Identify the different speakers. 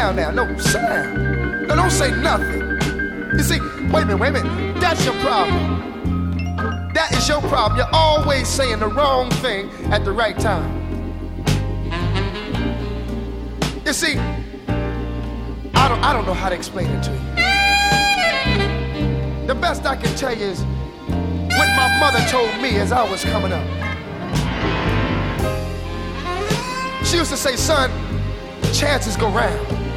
Speaker 1: sound now. No sound. No, don't say nothing. You see, wait a minute. That's your problem. That is your problem. You're always saying the wrong thing at the right time. You see, I don't know how to explain it to you. The best I can tell you is what my mother told me as I was coming up. She used to say, son, chances go round.